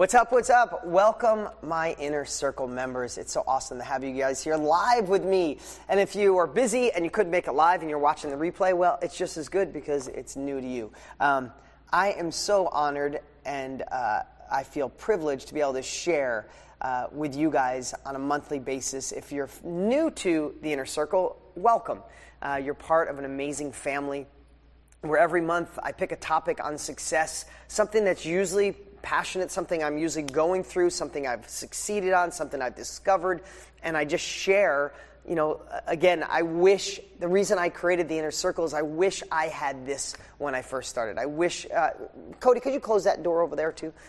What's up, what's up? Welcome, my Inner Circle members. It's so awesome to have you guys here live with me. And if you are busy and you couldn't make it live and you're watching the replay, well, it's just as good because it's new to you. I am so honored and I feel privileged to be able to share with you guys on a monthly basis. If you're new to the Inner Circle, welcome. You're part of an amazing family where every month I pick a topic on success, something that's usually passionate, something I'm usually going through, something I've succeeded on, something I've discovered, and I just share. You know, again, I wish, the reason I created the Inner Circle is I wish I had this when I first started. I wish, Cody, could you close that door over there too?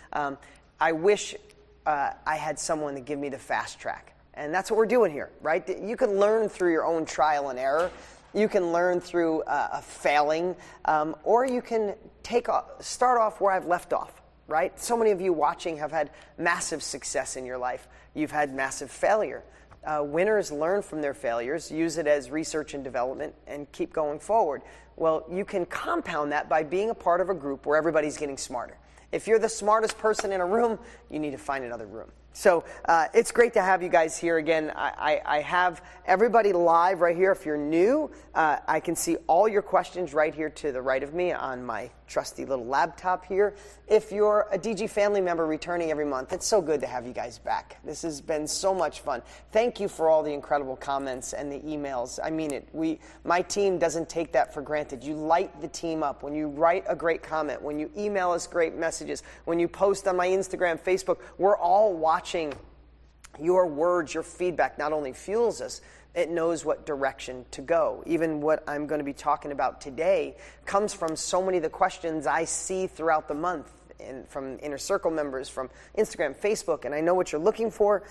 I wish I had someone to give me the fast track. And that's what we're doing here, right? You can learn through your own trial and error. You can learn through failing, or you can start off where I've left off. Right? So many of you watching have had massive success in your life. You've had massive failure. Winners learn from their failures, use it as research and development, and keep going forward. Well, you can compound that by being a part of a group where everybody's getting smarter. If you're the smartest person in a room, you need to find another room. So it's great to have you guys here again. I have everybody live right here. If you're new, I can see all your questions right here to the right of me on my trusty little laptop here. If you're a DG family member returning every month, it's so good to have you guys back. This has been so much fun. Thank you for all the incredible comments and the emails. I mean it. My team doesn't take that for granted. You light the team up when you write a great comment, when you email us great messages, when you post on my Instagram, Facebook. We're all watching your words, your feedback not only fuels us, it knows what direction to go. Even what I'm going to be talking about today comes from so many of the questions I see throughout the month from Inner Circle members, from Instagram, Facebook, and I know what you're looking for.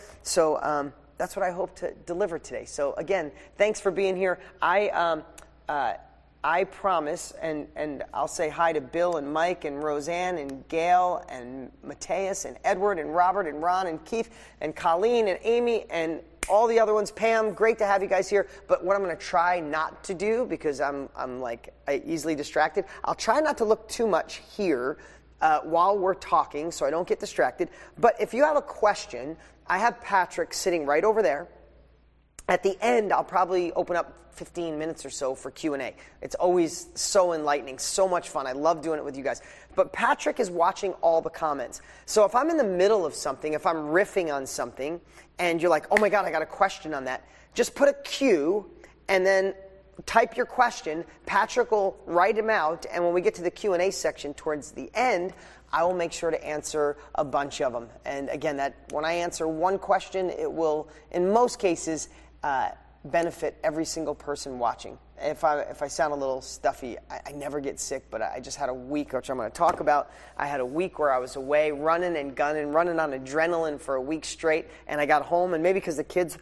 So that's what I hope to deliver today. So again, thanks for being here. I promise, and I'll say hi to Bill and Mike and Roseanne and Gail and Mateus and Edward and Robert and Ron and Keith and Colleen and Amy and all the other ones. Pam, great to have you guys here. But what I'm going to try not to do, because I'm easily distracted, I'll try not to look too much here while we're talking so I don't get distracted. But if you have a question, I have Patrick sitting right over there. At the end, I'll probably open up 15 minutes or so for Q&A. It's always so enlightening, so much fun. I love doing it with you guys. But Patrick is watching all the comments. So if I'm in the middle of something, if I'm riffing on something, and you're like, oh my God, I got a question on that, just put a Q and then type your question. Patrick will write them out, and when we get to the Q&A section towards the end, I will make sure to answer a bunch of them. And again, that when I answer one question, it will, in most cases, benefit every single person watching. If I sound a little stuffy, I never get sick, but I just had a week, which I'm going to talk about. I had a week where I was away running and gunning, running on adrenaline for a week straight, and I got home, and maybe because the kids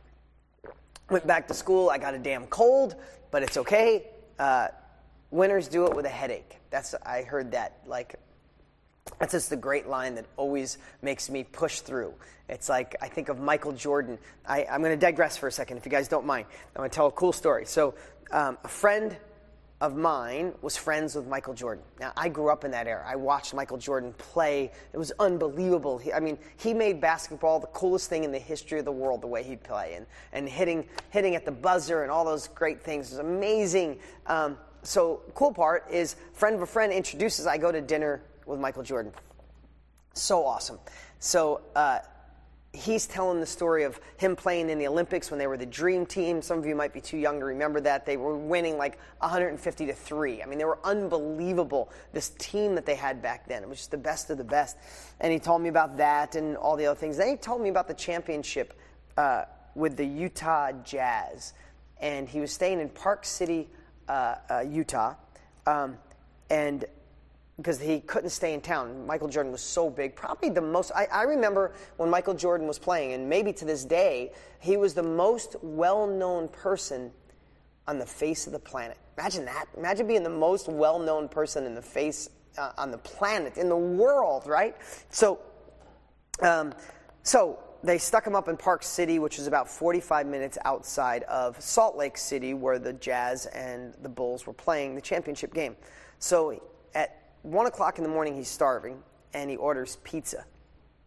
went back to school, I got a damn cold, but it's okay. Winners do it with a headache. I heard that, that's just the great line that always makes me push through. It's like, I think of Michael Jordan. I'm going to digress for a second, if you guys don't mind. I'm going to tell a cool story. So a friend of mine was friends with Michael Jordan. Now, I grew up in that era. I watched Michael Jordan play. It was unbelievable. He made basketball the coolest thing in the history of the world, the way he'd play. And hitting at the buzzer and all those great things. It was amazing. So cool part is, friend of a friend introduces, I go to dinner with Michael Jordan. So awesome. So he's telling the story of him playing in the Olympics when they were the Dream Team. Some of you might be too young to remember that. They were winning 150-3. I mean, they were unbelievable, this team that they had back then. It was just the best of the best. And he told me about that and all the other things. Then he told me about the championship with the Utah Jazz. And he was staying in Park City, Utah. And because he couldn't stay in town. Michael Jordan was so big. Probably the most, I remember when Michael Jordan was playing, and maybe to this day, he was the most well-known person on the face of the planet. Imagine that. Imagine being the most well-known person in the face, on the planet, in the world, right? So they stuck him up in Park City, which is about 45 minutes outside of Salt Lake City, where the Jazz and the Bulls were playing the championship game. So at 1 o'clock in the morning, he's starving, and he orders pizza.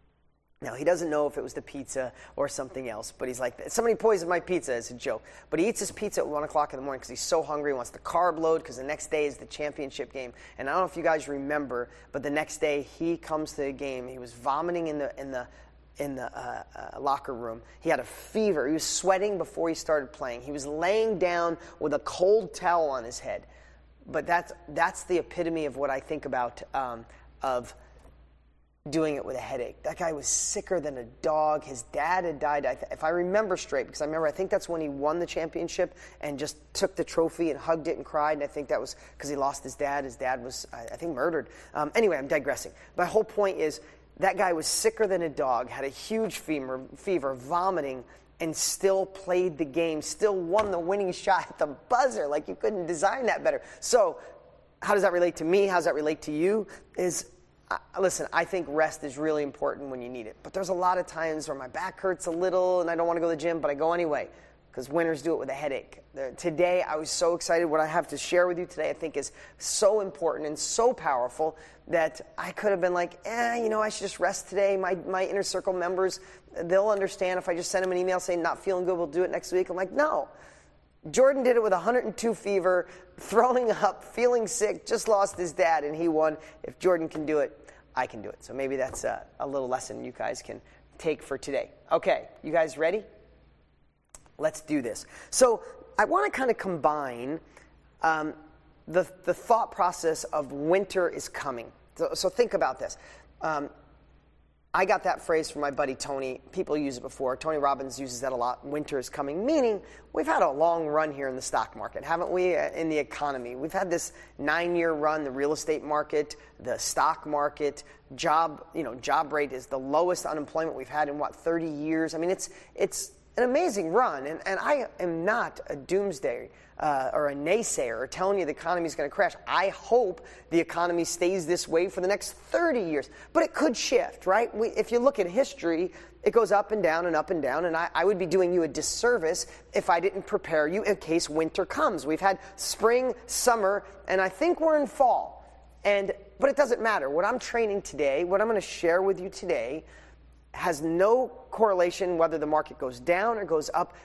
Now, he doesn't know if it was the pizza or something else, but he's like, somebody poisoned my pizza as a joke. But he eats his pizza at 1 o'clock in the morning because he's so hungry. He wants the carb load because the next day is the championship game. And I don't know if you guys remember, but the next day he comes to the game. He was vomiting in the locker room. He had a fever. He was sweating before he started playing. He was laying down with a cold towel on his head. But that's the epitome of what I think about of doing it with a headache. That guy was sicker than a dog. His dad had died, if I remember straight, because I think that's when he won the championship and just took the trophy and hugged it and cried, and I think that was because he lost his dad. His dad was, I think, murdered. Anyway, I'm digressing. My whole point is that guy was sicker than a dog, had a huge fever, vomiting, and still played the game, still won the winning shot at the buzzer. Like, you couldn't design that better. So how does that relate to me? How does that relate to you? Listen, I think rest is really important when you need it. But there's a lot of times where my back hurts a little and I don't want to go to the gym, but I go anyway because winners do it with a headache. Today, I was so excited. What I have to share with you today I think is so important and so powerful that I could have been like, I should just rest today. My inner circle members, they'll understand if I just send them an email saying not feeling good, we'll do it next week. I'm like, no. Jordan did it with 102 fever, throwing up, feeling sick, just lost his dad, and he won. If Jordan can do it, I can do it. So maybe that's a little lesson you guys can take for today. Okay, you guys ready? Let's do this. So I want to kind of combine the thought process of winter is coming. So think about this. I got that phrase from my buddy Tony. People use it before. Tony Robbins uses that a lot. Winter is coming, meaning we've had a long run here in the stock market, haven't we, in the economy? We've had this 9-year run, the real estate market, the stock market, job rate is the lowest unemployment we've had in, 30 years? I mean, it's an amazing run, and I am not a doomsday or a naysayer or telling you the economy is going to crash. I hope the economy stays this way for the next 30 years. But it could shift, right? If you look at history, it goes up and down and up and down, and I would be doing you a disservice if I didn't prepare you in case winter comes. We've had spring, summer, and I think we're in fall. But it doesn't matter. What I'm training today, what I'm going to share with you today, has no correlation whether the market goes down or goes up,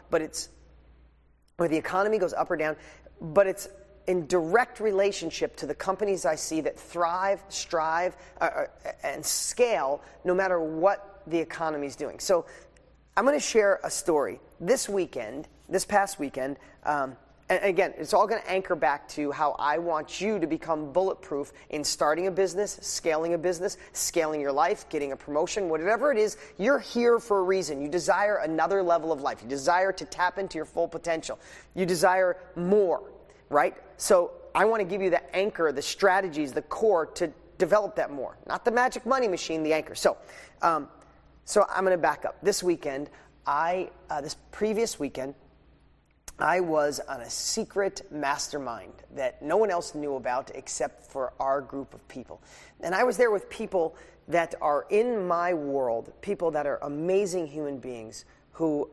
or the economy goes up or down, but it's in direct relationship to the companies I see that thrive, strive, and scale no matter what the economy is doing. So I'm going to share a story this past weekend, and again, it's all going to anchor back to how I want you to become bulletproof in starting a business, scaling your life, getting a promotion, whatever it is. You're here for a reason. You desire another level of life. You desire to tap into your full potential. You desire more, right? So I want to give you the anchor, the strategies, the core to develop that more. Not the magic money machine, the anchor. So I'm going to back up. This weekend, this previous weekend, I was on a secret mastermind that no one else knew about except for our group of people. And I was there with people that are in my world, people that are amazing human beings who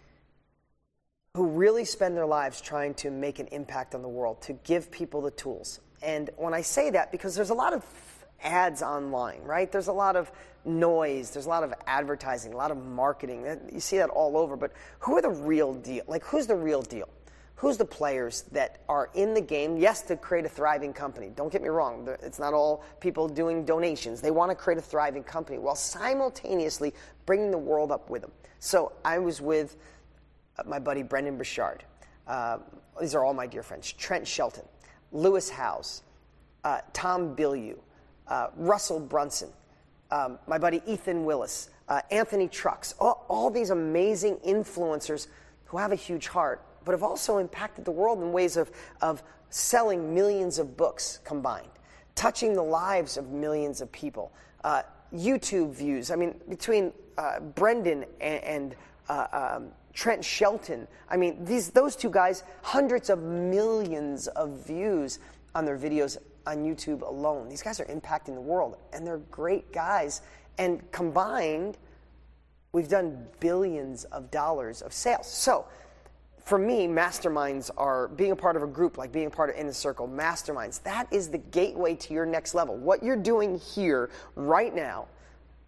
really spend their lives trying to make an impact on the world, to give people the tools. And when I say that, because there's a lot of ads online, right? There's a lot of noise, there's a lot of advertising, a lot of marketing. You see that all over, but who are the real deal? Like, who's the real deal? Who's the players that are in the game? Yes, to create a thriving company. Don't get me wrong. It's not all people doing donations. They want to create a thriving company while simultaneously bringing the world up with them. So I was with my buddy Brendon Burchard. These are all my dear friends. Trent Shelton, Lewis Howes, Tom Bilyeu, Russell Brunson, my buddy Ethan Willis, Anthony Trucks, all these amazing influencers who have a huge heart, but have also impacted the world in ways of selling millions of books combined, touching the lives of millions of people, YouTube views. I mean, between Brendon and Trent Shelton, I mean, those two guys, hundreds of millions of views on their videos on YouTube alone. These guys are impacting the world, and they're great guys. And combined, we've done billions of dollars of sales. So, for me, masterminds are being a part of a group, like being a part of Inner Circle. Masterminds, that is the gateway to your next level. What you're doing here right now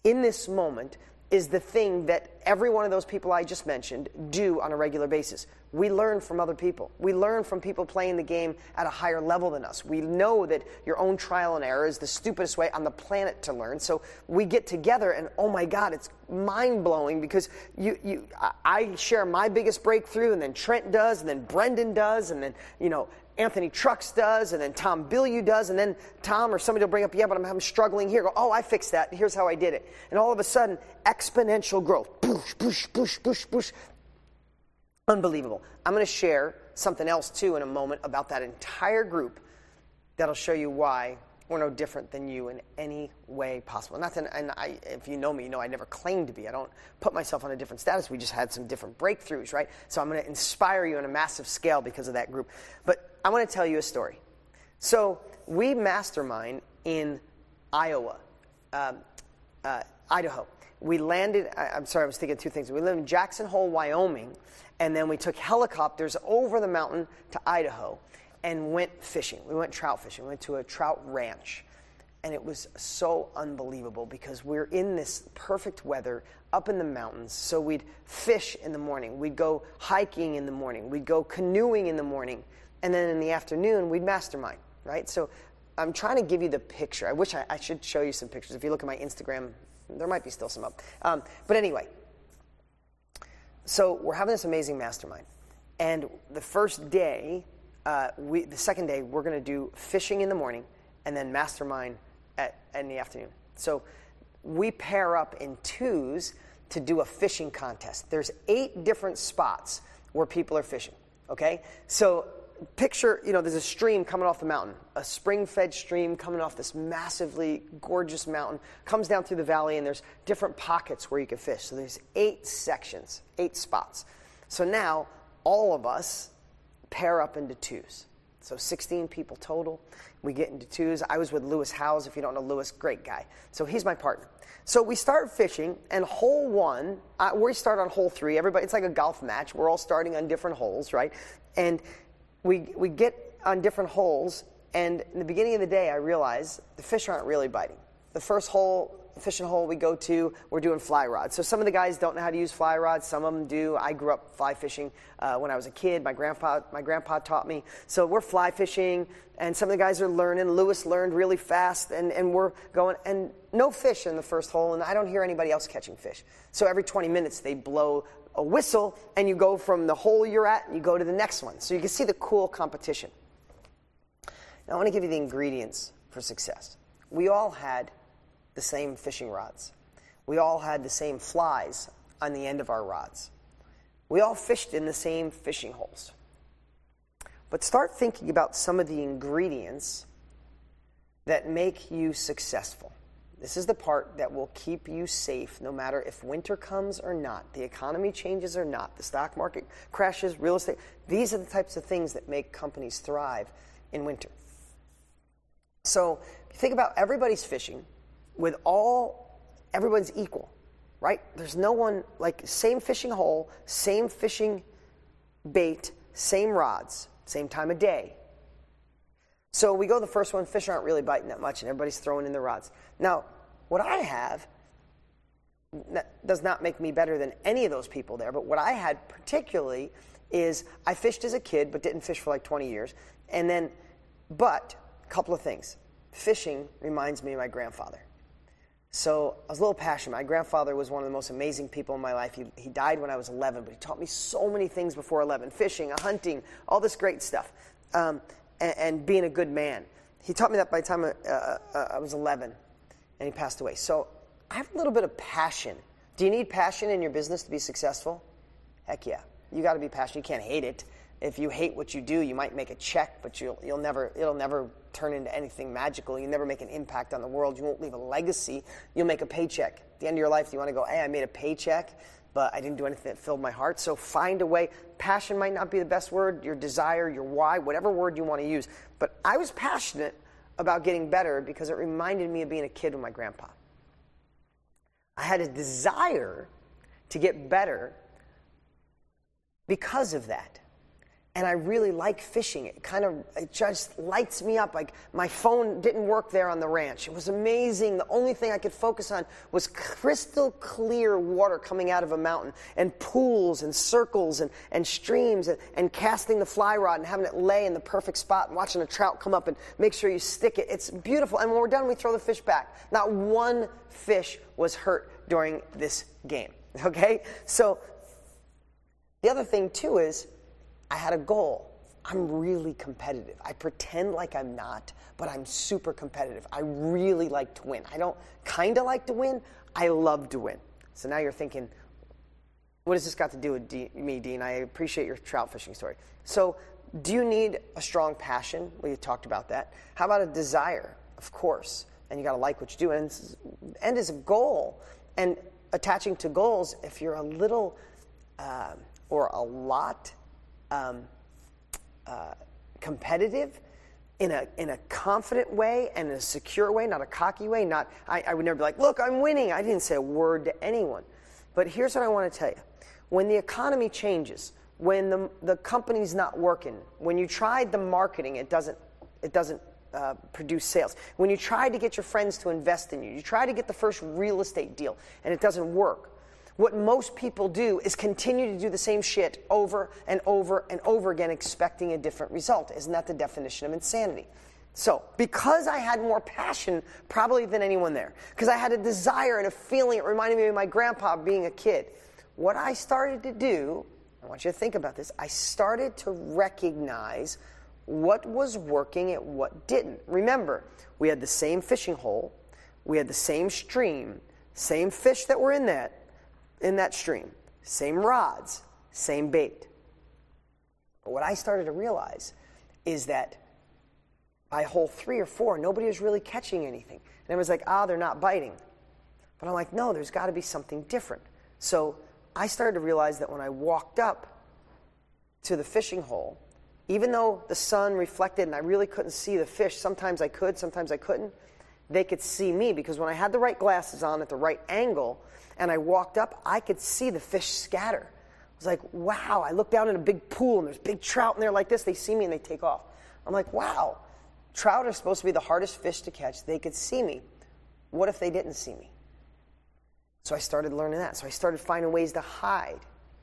in this moment is the thing that every one of those people I just mentioned do on a regular basis. We learn from other people. We learn from people playing the game at a higher level than us. We know that your own trial and error is the stupidest way on the planet to learn. So we get together and, oh my God, it's mind-blowing because I share my biggest breakthrough, and then Trent does, and then Brendan does, and then, Anthony Trucks does, and then Tom Bilyeu does, and then Tom or somebody will bring up, yeah, but I'm struggling here. Go, oh, I fixed that. Here's how I did it. And all of a sudden, exponential growth. Push, push, push, push, push. Unbelievable. I'm going to share something else, too, in a moment about that entire group that'll show you why we're no different than you in any way possible. If you know me, you know I never claim to be. I don't put myself on a different status. We just had some different breakthroughs, right? So I'm going to inspire you on a massive scale because of that group. But I want to tell you a story. So we mastermind in Idaho. We landed, I was thinking two things. We lived in Jackson Hole, Wyoming, and then we took helicopters over the mountain to Idaho and went fishing. We went trout fishing. We went to a trout ranch. And it was so unbelievable because we're in this perfect weather up in the mountains. So we'd fish in the morning. We'd go hiking in the morning. We'd go canoeing in the morning. And then in the afternoon, we'd mastermind, right? So I'm trying to give you the picture. I wish I should show you some pictures. If you look at my Instagram, there might be still some up. But anyway, so we're having this amazing mastermind. And the first day, the second day, we're going to do fishing in the morning and then mastermind in the afternoon. So we pair up in twos to do a fishing contest. There's 8 different spots where people are fishing, okay? So picture, there's a stream coming off the mountain, a spring-fed stream coming off this massively gorgeous mountain, comes down through the valley, and there's different pockets where you can fish. So there's 8 sections, 8 spots. So now all of us pair up into twos. So 16 people total. We get into twos. I was with Lewis Howes. If you don't know Lewis, great guy. So he's my partner. So we start fishing, and hole 1, we start on hole 3. Everybody, it's like a golf match. We're all starting on different holes, right? And we get on different holes, and in the beginning of the day, I realized the fish aren't really biting. The first hole, fishing hole we go to, we're doing fly rods. So some of the guys don't know how to use fly rods. Some of them do. I grew up fly fishing when I was a kid. My grandpa taught me. So we're fly fishing, and some of the guys are learning. Lewis learned really fast, and we're going. And no fish in the first hole, and I don't hear anybody else catching fish. So every 20 minutes, they blow a whistle, and you go from the hole you're at, and you go to the next one. So you can see the cool competition. Now I want to give you the ingredients for success. We all had the same fishing rods. We all had the same flies on the end of our rods. We all fished in the same fishing holes. But start thinking about some of the ingredients that make you successful. This is the part that will keep you safe no matter if winter comes or not, the economy changes or not, the stock market crashes, real estate. These are the types of things that make companies thrive in winter. So if you think about everybody's fishing, everyone's equal, right? There's no one, same fishing hole, same fishing bait, same rods, same time of day. So we go the first one, fish aren't really biting that much, and everybody's throwing in the rods. Now, what I have that does not make me better than any of those people there, but what I had particularly is I fished as a kid, but didn't fish for 20 years. But a couple of things. Fishing reminds me of my grandfather. So I was a little passionate. My grandfather was one of the most amazing people in my life. He died when I was 11, but he taught me so many things before 11. Fishing, hunting, all this great stuff, and being a good man. He taught me that by the time I was 11, and he passed away. So I have a little bit of passion. Do you need passion in your business to be successful? Heck yeah. You got to be passionate. You can't hate it. If you hate what you do, you might make a check, but it'll never turn into anything magical. You'll never make an impact on the world. You won't leave a legacy. You'll make a paycheck. At the end of your life, you want to go, hey, I made a paycheck, but I didn't do anything that filled my heart. So find a way. Passion might not be the best word, your desire, your why, whatever word you want to use. But I was passionate about getting better because it reminded me of being a kid with my grandpa. I had a desire to get better because of that. And I really like fishing. It just lights me up. Like, my phone didn't work there on the ranch. It was amazing. The only thing I could focus on was crystal clear water coming out of a mountain, and pools and circles and streams, and casting the fly rod and having it lay in the perfect spot and watching a trout come up and make sure you stick it. It's beautiful. And when we're done, we throw the fish back. Not one fish was hurt during this game. Okay? So the other thing too is, I had a goal. I'm really competitive. I pretend like I'm not, but I'm super competitive. I really like to win. I don't kind of like to win. I love to win. So now you're thinking, what has this got to do with me, Dean? I appreciate your trout fishing story. So do you need a strong passion? We talked about that. How about a desire? Of course. And you got to like what you do. And end is a goal. And attaching to goals, if you're a little or a lot competitive in a confident way and in a secure way, not a cocky way. I would never be like, look, I'm winning. I didn't say a word to anyone. But here's what I want to tell you. When the economy changes, when the company's not working, when you tried the marketing, it doesn't produce sales. When you try to get your friends to invest in you, you try to get the first real estate deal, and it doesn't work. What most people do is continue to do the same shit over and over and over again, expecting a different result. Isn't that the definition of insanity? So, because I had more passion probably than anyone there, because I had a desire and a feeling, it reminded me of my grandpa being a kid, what I started to do, I want you to think about this, I started to recognize what was working and what didn't. Remember, we had the same fishing hole, we had the same stream, same fish that were in that stream, same rods, same bait. But what I started to realize is that by hole 3 or 4, nobody was really catching anything. And everyone's like, they're not biting. But I'm like, no, there's got to be something different. So I started to realize that when I walked up to the fishing hole, even though the sun reflected and I really couldn't see the fish, sometimes I could, sometimes I couldn't, they could see me, because when I had the right glasses on at the right angle and I walked up, I could see the fish scatter. I was like, wow. I looked down in a big pool and there's big trout in there like this. They see me and they take off. I'm like, wow. Trout are supposed to be the hardest fish to catch. They could see me. What if they didn't see me? So I started learning that. So I started finding ways to hide.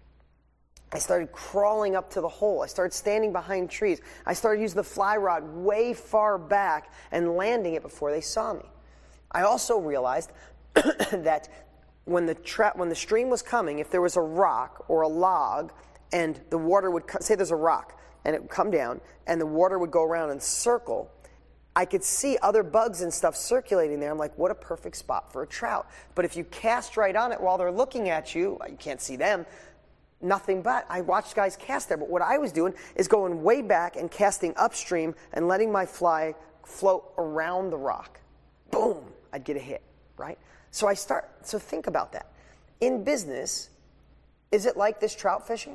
I started crawling up to the hole. I started standing behind trees. I started using the fly rod way far back and landing it before they saw me. I also realized that when the stream was coming, if there was a rock or a log and the water would, say there's a rock and it would come down and the water would go around and circle, I could see other bugs and stuff circulating there. I'm like, what a perfect spot for a trout. But if you cast right on it while they're looking at you, you can't see them, nothing but. I watched guys cast there, but what I was doing is going way back and casting upstream and letting my fly float around the rock. Boom, I'd get a hit, right? So think about that. In business, is it like this trout fishing?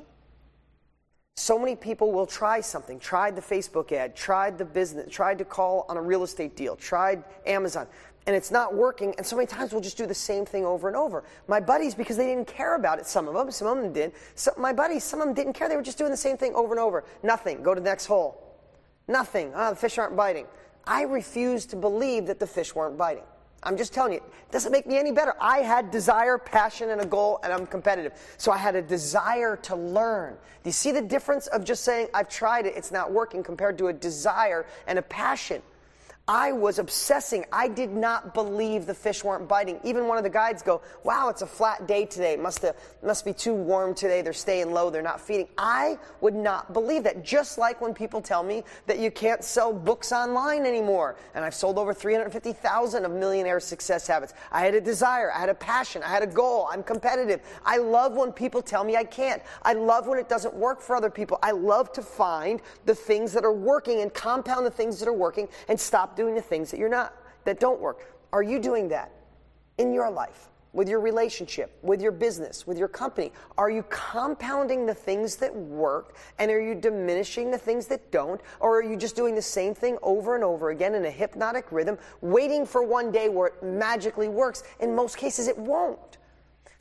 So many people will try something, tried the Facebook ad, tried the business, tried to call on a real estate deal, tried Amazon, and it's not working, and so many times we'll just do the same thing over and over. My buddies, because they didn't care about it, some of them did. My buddies, some of them didn't care, they were just doing the same thing over and over. Nothing, go to the next hole. Nothing, the fish aren't biting. I refuse to believe that the fish weren't biting. I'm just telling you, it doesn't make me any better. I had desire, passion, and a goal, and I'm competitive. So I had a desire to learn. Do you see the difference of just saying, I've tried it, it's not working, compared to a desire and a passion? I was obsessing. I did not believe the fish weren't biting. Even one of the guides go, wow, it's a flat day today. It must be too warm today. They're staying low. They're not feeding. I would not believe that. Just like when people tell me that you can't sell books online anymore. And I've sold over 350,000 of Millionaire Success Habits. I had a desire. I had a passion. I had a goal. I'm competitive. I love when people tell me I can't. I love when it doesn't work for other people. I love to find the things that are working and compound the things that are working and stop doing the things that don't work. Are you doing that in your life, with your relationship, with your business, with your company? Are you compounding the things that work, and are you diminishing the things that don't? Or are you just doing the same thing over and over again in a hypnotic rhythm, waiting for one day where it magically works? In most cases, it won't.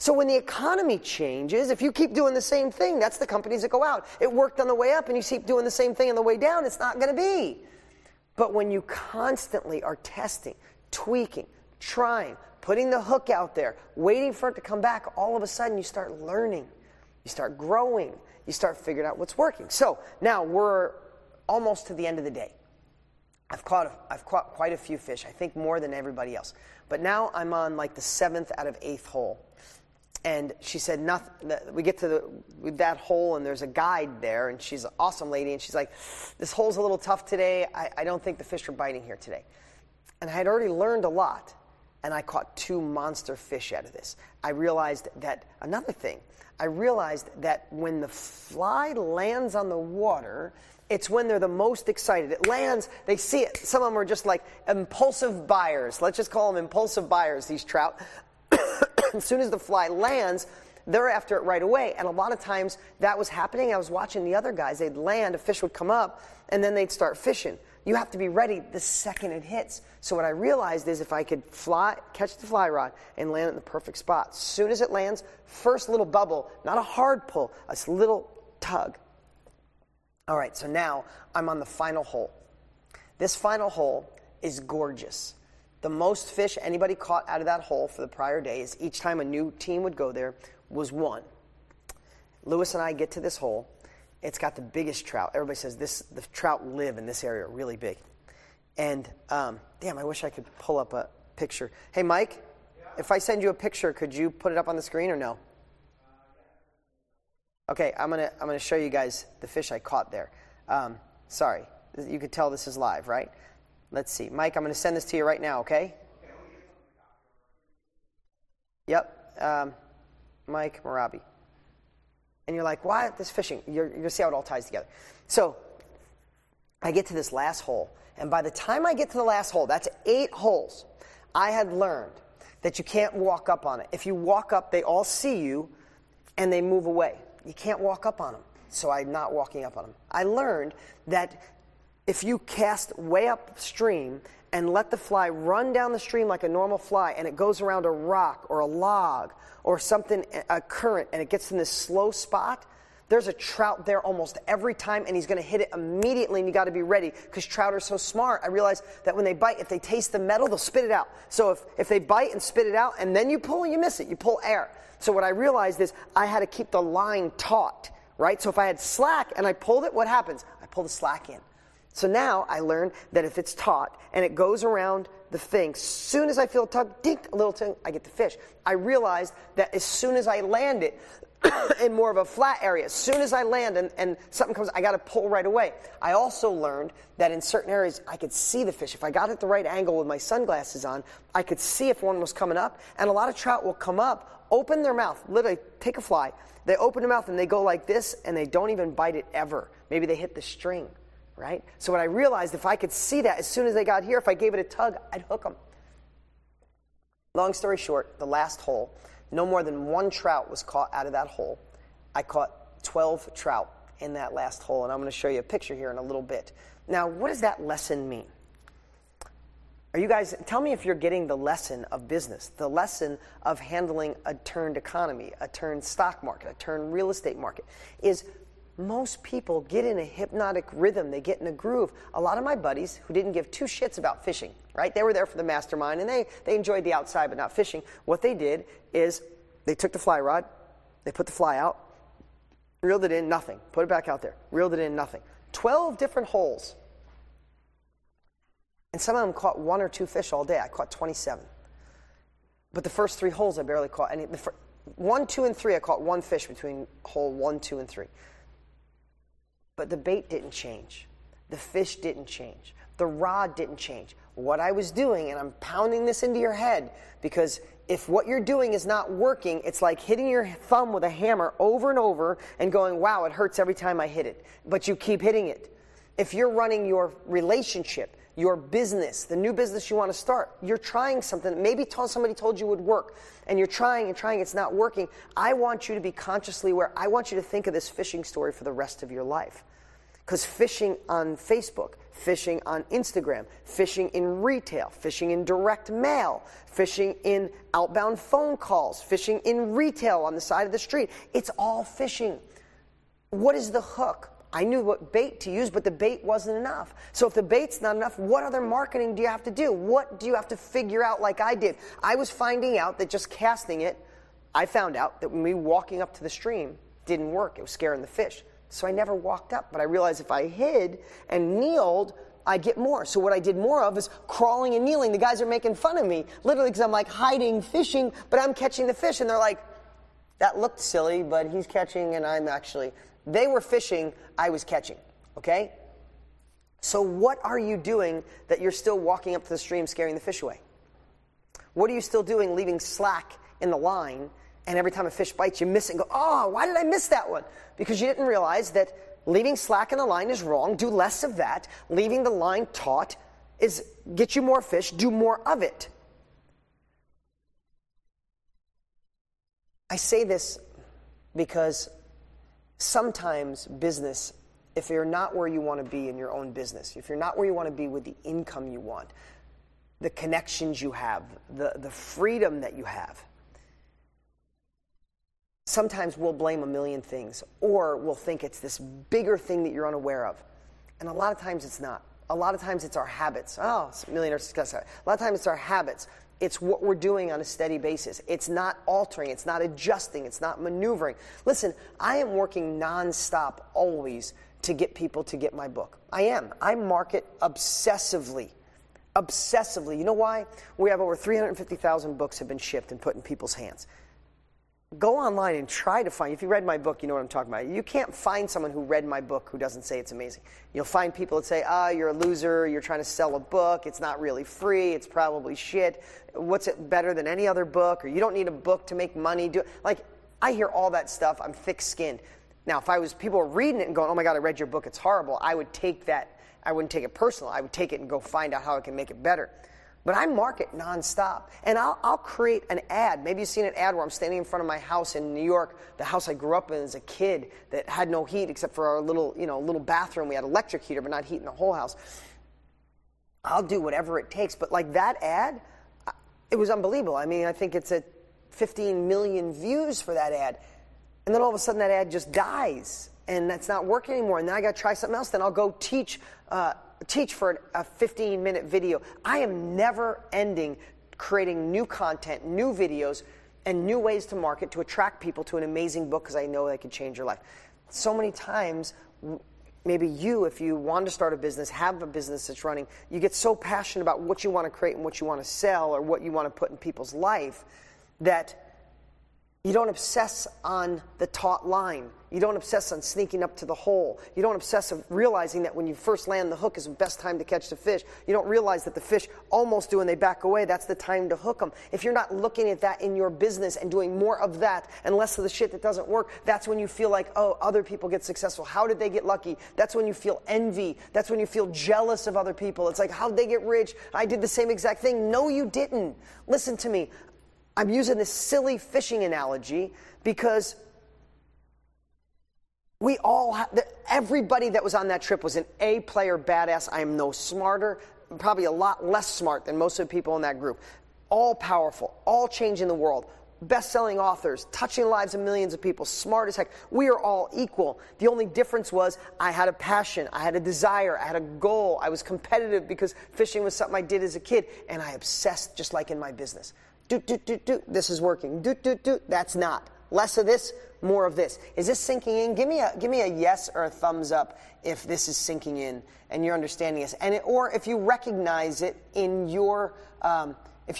So when the economy changes, if you keep doing the same thing, that's the companies that go out. It worked on the way up and you keep doing the same thing on the way down, it's not going to be. But when you constantly are testing, tweaking, trying, putting the hook out there, waiting for it to come back, all of a sudden you start learning, you start growing, you start figuring out what's working. So now we're almost to the end of the day. I've caught quite a few fish, I think more than everybody else. But now I'm on like the 7th out of 8th hole. And she said, we get to that hole and there's a guide there, and she's an awesome lady, and she's like, this hole's a little tough today. I don't think the fish are biting here today. And I had already learned a lot, and I caught 2 monster fish out of this. I realized that when the fly lands on the water, it's when they're the most excited. It lands, they see it. Some of them are just like impulsive buyers. Let's just call them impulsive buyers, these trout. As soon as the fly lands, they're after it right away. And a lot of times that was happening. I was watching the other guys. They'd land, a fish would come up, and then they'd start fishing. You have to be ready the second it hits. So what I realized is if I could catch the fly rod and land it in the perfect spot, as soon as it lands, first little bubble, not a hard pull, a little tug. All right, so now I'm on the final hole. This final hole is gorgeous. The most fish anybody caught out of that hole for the prior days, each time a new team would go there, was 1. Lewis and I get to this hole. It's got the biggest trout. Everybody says the trout live in this area, really big. And, damn, I wish I could pull up a picture. Hey, Mike, if I send you a picture, could you put it up on the screen or no? Okay, I'm gonna show you guys the fish I caught there. Sorry, you could tell this is live, right? Let's see. Mike, I'm going to send this to you right now, okay? Yep. Mike Marabi. And you're like, why this fishing? You're going to see how it all ties together. So I get to this last hole. And by the time I get to the last hole, that's 8 holes, I had learned that you can't walk up on it. If you walk up, they all see you, and they move away. You can't walk up on them. So I'm not walking up on them. I learned that if you cast way upstream and let the fly run down the stream like a normal fly, and it goes around a rock or a log or something, a current, and it gets in this slow spot, there's a trout there almost every time, and he's going to hit it immediately, and you got to be ready because trout are so smart. I realize that when they bite, if they taste the metal, they'll spit it out. So if they bite and spit it out, and then you pull, you miss it. You pull air. So what I realized is I had to keep the line taut, right? So if I had slack and I pulled it, what happens? I pull the slack in. So now I learned that if it's taut and it goes around the thing, soon as I feel a tug, dink, a little thing, I get the fish. I realized that as soon as I land it in more of a flat area, as soon as I land and something comes, I got to pull right away. I also learned that in certain areas I could see the fish. If I got it at the right angle with my sunglasses on, I could see if one was coming up. And a lot of trout will come up, open their mouth, literally take a fly, they open their mouth and they go like this and they don't even bite it ever. Maybe they hit the string. Right? So what I realized, if I could see that as soon as they got here, if I gave it a tug, I'd hook them. Long story short, the last hole, no more than 1 trout was caught out of that hole. I caught 12 trout in that last hole, and I'm going to show you a picture here in a little bit. Now, what does that lesson mean? Are you guys, tell me if you're getting the lesson of business, the lesson of handling a turned economy, a turned stock market, a turned real estate market, is most people get in a hypnotic rhythm. They get in a groove. A lot of my buddies who didn't give 2 shits about fishing, right? They were there for the mastermind, and they enjoyed the outside but not fishing. What they did is they took the fly rod, they put the fly out, reeled it in, nothing. Put it back out there, reeled it in, nothing. 12 different holes. And some of them caught 1 or 2 fish all day. I caught 27. But the first 3 holes I barely caught any. 1, 2, and 3, I caught 1 fish between hole 1, 2, and 3. But the bait didn't change. The fish didn't change. The rod didn't change. What I was doing, and I'm pounding this into your head, because if what you're doing is not working, it's like hitting your thumb with a hammer over and over and going, wow, it hurts every time I hit it. But you keep hitting it. If you're running your relationship, your business, the new business you want to start, you're trying something, maybe somebody told you would work, and you're trying and trying, it's not working. I want you to be consciously aware. I want you to think of this fishing story for the rest of your life. Because fishing on Facebook, fishing on Instagram, fishing in retail, fishing in direct mail, fishing in outbound phone calls, fishing in retail on the side of the street, it's all fishing. What is the hook? I knew what bait to use, but the bait wasn't enough. So if the bait's not enough, what other marketing do you have to do? What do you have to figure out like I did? I was finding out that just casting it, I found out that me walking up to the stream didn't work. It was scaring the fish. So I never walked up, but I realized if I hid and kneeled, I'd get more. So what I did more of is crawling and kneeling. The guys are making fun of me, literally, because I'm like hiding, fishing, but I'm catching the fish. And they're like, that looked silly, but he's catching and I'm actually... They were fishing, I was catching, okay? So what are you doing that you're still walking up to the stream scaring the fish away? What are you still doing leaving slack in the line, and every time a fish bites, you miss it and go, oh, why did I miss that one? Because you didn't realize that leaving slack in the line is wrong. Do less of that. Leaving the line taut is get you more fish. Do more of it. I say this because sometimes business, if you're not where you want to be in your own business, if you're not where you want to be with the income you want, the connections you have, the freedom that you have, sometimes we'll blame a million things, or we'll think it's this bigger thing that you're unaware of. And a lot of times it's not. A lot of times it's our habits. Oh, it's millionaire success. A lot of times it's our habits. It's what we're doing on a steady basis. It's not altering. It's not adjusting. It's not maneuvering. Listen, I am working nonstop always to get people to get my book. I am. I market obsessively. Obsessively. You know why? We have over 350,000 books have been shipped and put in people's hands. Go online and try to find, if you read my book, you know what I'm talking about. You can't find someone who read my book who doesn't say it's amazing. You'll find people that say, you're a loser, you're trying to sell a book, it's not really free, it's probably shit. What's it better than any other book? Or you don't need a book to make money. I hear all that stuff. I'm thick-skinned. Now, if people were reading it and going, oh my God, I read your book, it's horrible, I would take that. I wouldn't take it personal. I would take it and go find out how I can make it better. But I market nonstop, and I'll create an ad. Maybe you've seen an ad where I'm standing in front of my house in New York, the house I grew up in as a kid that had no heat except for our little bathroom. We had electric heater, but not heat in the whole house. I'll do whatever it takes. But like that ad, it was unbelievable. I mean, I think it's at 15 million views for that ad. And then all of a sudden that ad just dies, and that's not working anymore. And then I got to try something else. Then I'll go teach for a 15-minute video. I am never ending creating new content, new videos, and new ways to market to attract people to an amazing book because I know they could change your life. So many times, maybe if you want to start a business, have a business that's running, you get so passionate about what you want to create and what you want to sell or what you want to put in people's life that you don't obsess on the taut line. You don't obsess on sneaking up to the hole. You don't obsess on realizing that when you first land the hook is the best time to catch the fish. You don't realize that the fish almost do and they back away. That's the time to hook them. If you're not looking at that in your business and doing more of that and less of the shit that doesn't work, that's when you feel like, oh, other people get successful. How did they get lucky? That's when you feel envy. That's when you feel jealous of other people. It's like, how'd they get rich? I did the same exact thing. No, you didn't. Listen to me. I'm using this silly fishing analogy because everybody that was on that trip was an A-player badass. I am no smarter, probably a lot less smart than most of the people in that group. All powerful, all changing the world, best-selling authors, touching the lives of millions of people, smart as heck. We are all equal. The only difference was I had a passion, I had a desire, I had a goal. I was competitive because fishing was something I did as a kid, and I obsessed just like in my business. This is working. That's not. Less of this, more of this. Is this sinking in? Give me a yes or a thumbs up if this is sinking in and you're understanding this. Or if you recognize it in your life.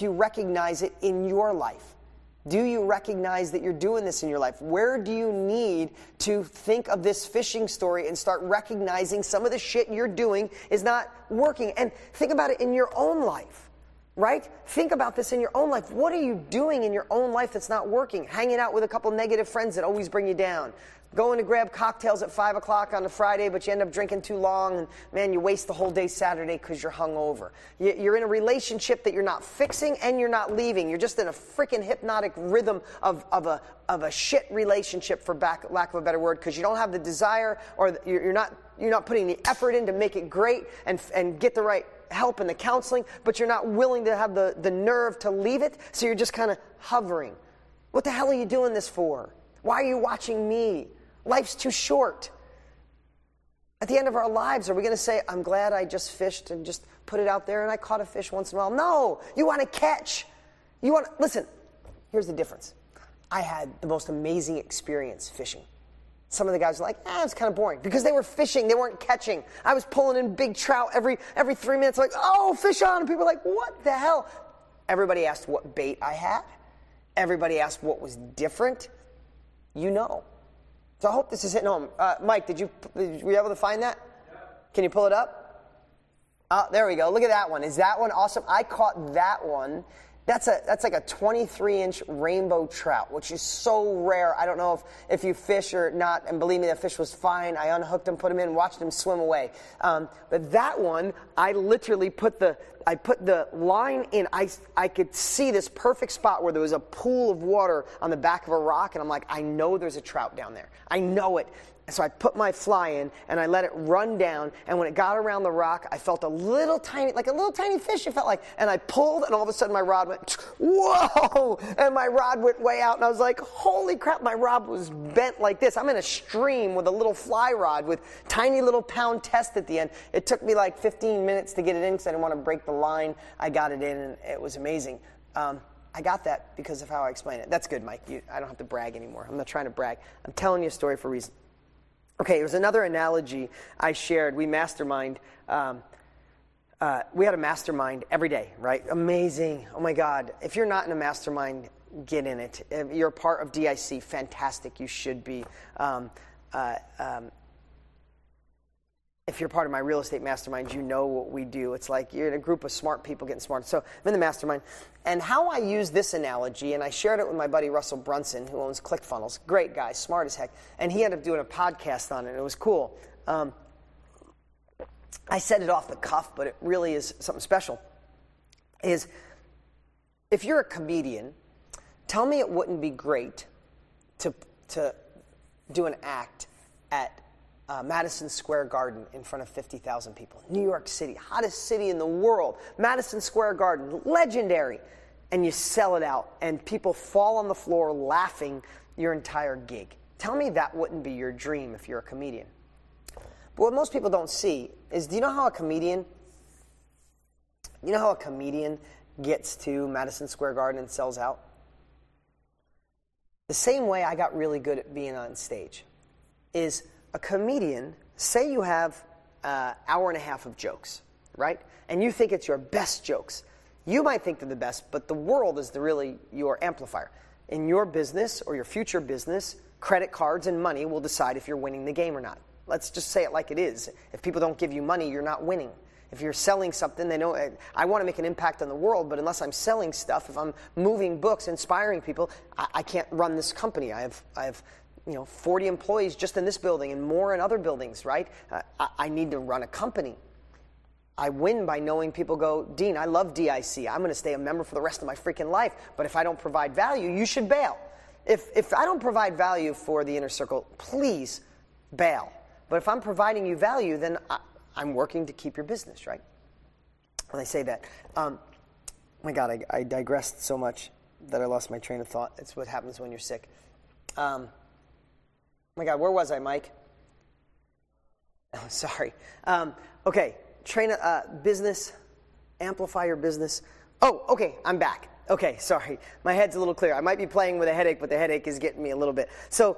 Do you recognize that you're doing this in your life? Where do you need to think of this fishing story and start recognizing some of the shit you're doing is not working? And think about it in your own life. Right? Think about this in your own life. What are you doing in your own life that's not working? Hanging out with a couple negative friends that always bring you down. Going to grab cocktails at 5 o'clock on a Friday, but you end up drinking too long, and man, you waste the whole day Saturday because you're hungover. You're in a relationship that you're not fixing and you're not leaving. You're just in a freaking hypnotic rhythm of a shit relationship, for lack of a better word, because you don't have the desire, or you're not putting the effort in to make it great and get the right help and the counseling, but you're not willing to have the nerve to leave it, so you're just kind of hovering. What the hell are you doing this for? Why are you watching me? Life's too short. At the end of our lives, are we going to say, I'm glad I just fished and just put it out there and I caught a fish once in a while? No, you want to catch. Listen, here's the difference. I had the most amazing experience fishing. Some of the guys were like, it's kind of boring, because they were fishing, they weren't catching. I was pulling in big trout every 3 minutes, like, oh, fish on. And people were like, what the hell? Everybody asked what bait I had. Everybody asked what was different. You know. So I hope this is hitting home. Mike, were you able to find that? Yeah. Can you pull it up? Oh, there we go. Look at that one. Is that one awesome? I caught that one. That's like a 23-inch rainbow trout, which is so rare. I don't know if you fish or not, and believe me, that fish was fine. I unhooked him, put him in, watched him swim away. But that one, I literally put the line in. I could see this perfect spot where there was a pool of water on the back of a rock, and I'm like, I know there's a trout down there. I know it. So I put my fly in, and I let it run down, and when it got around the rock, I felt a little tiny fish, it felt like, and I pulled, and all of a sudden my rod went, whoa, and my rod went way out, and I was like, holy crap, my rod was bent like this. I'm in a stream with a little fly rod with tiny little pound test at the end. It took me like 15 minutes to get it in because I didn't want to break the line. I got it in, and it was amazing. I got that because of how I explain it. That's good, Mike. I don't have to brag anymore. I'm not trying to brag. I'm telling you a story for a reason. Okay, there's another analogy I shared. We mastermind. We had a mastermind every day, right? Amazing. Oh, my God. If you're not in a mastermind, get in it. If you're a part of DIC, fantastic. You should be. If you're part of my real estate mastermind, you know what we do. It's like you're in a group of smart people getting smarter. So I'm in the mastermind. And how I use this analogy, and I shared it with my buddy Russell Brunson, who owns ClickFunnels. Great guy, smart as heck. And he ended up doing a podcast on it, and it was cool. I said it off the cuff, but it really is something special. Is if you're a comedian, tell me it wouldn't be great to do an act at Madison Square Garden in front of 50,000 people. New York City, hottest city in the world. Madison Square Garden, legendary. And you sell it out, and people fall on the floor laughing your entire gig. Tell me that wouldn't be your dream if you're a comedian. But what most people don't see is, do you know how a comedian gets to Madison Square Garden and sells out? The same way I got really good at being on stage is a comedian, say you have an hour and a half of jokes, right? And you think it's your best jokes. You might think they're the best, but the world is really your amplifier. In your business or your future business, credit cards and money will decide if you're winning the game or not. Let's just say it like it is. If people don't give you money, you're not winning. If you're selling something, they know, I want to make an impact on the world, but unless I'm selling stuff, if I'm moving books, inspiring people, I can't run this company. I have 40 employees just in this building and more in other buildings, right? I need to run a company. I win by knowing people go, Dean, I love DIC. I'm going to stay a member for the rest of my freaking life. But if I don't provide value, you should bail. If I don't provide value for the inner circle, please bail. But if I'm providing you value, then I'm working to keep your business, right? When I say that, my God, I digressed so much that I lost my train of thought. It's what happens when you're sick. My God, where was I, Mike? Oh, sorry. Okay, business, amplify your business. Oh, okay, I'm back. Okay, sorry. My head's a little clear. I might be playing with a headache, but the headache is getting me a little bit. So,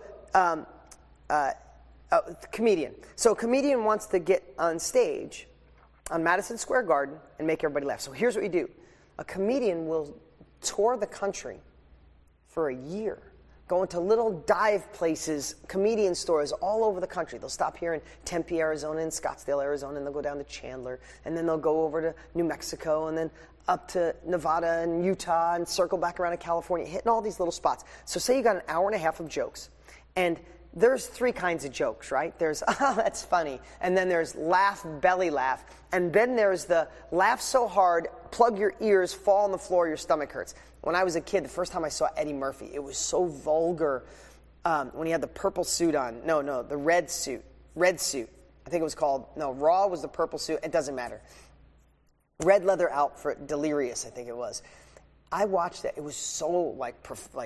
comedian. So a comedian wants to get on stage on Madison Square Garden and make everybody laugh. So here's what we do. A comedian will tour the country for a year, going to little dive places, comedian stores all over the country. They'll stop here in Tempe, Arizona, and Scottsdale, Arizona, and they'll go down to Chandler, and then they'll go over to New Mexico, and then up to Nevada and Utah, and circle back around to California, hitting all these little spots. So say you got an hour and a half of jokes, and there's three kinds of jokes, right? There's, oh, that's funny, and then there's laugh, belly laugh, and then there's the laugh so hard, plug your ears, fall on the floor, your stomach hurts. When I was a kid, the first time I saw Eddie Murphy, it was so vulgar when he had the purple suit on. No, the red suit. Red suit. I think it was called, Raw was the purple suit. It doesn't matter. Red leather outfit, Delirious, I think it was. I watched it. It was so, like